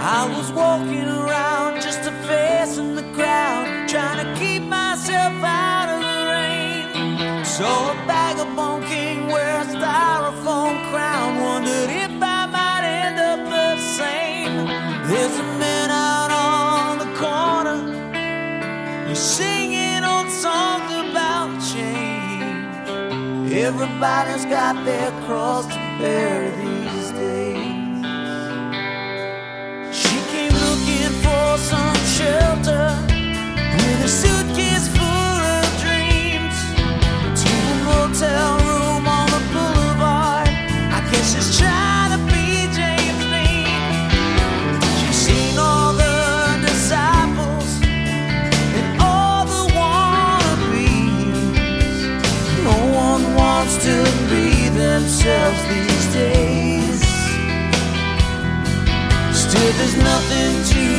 I was walking around just a face in the crowd, trying to keep myself out of the rain. Saw a vagabond king wear a styrofoam crown, wondered if I might end up the same. There's a man out on the corner, he's singing old songs about change. Everybody's got their cross to bear these days. For some shelter with a suitcase full of dreams, to a motel room on the boulevard. I guess she's trying to be James Dean. She's seen all the disciples and all the wannabes. No one wants to be themselves these days. Still there's nothing to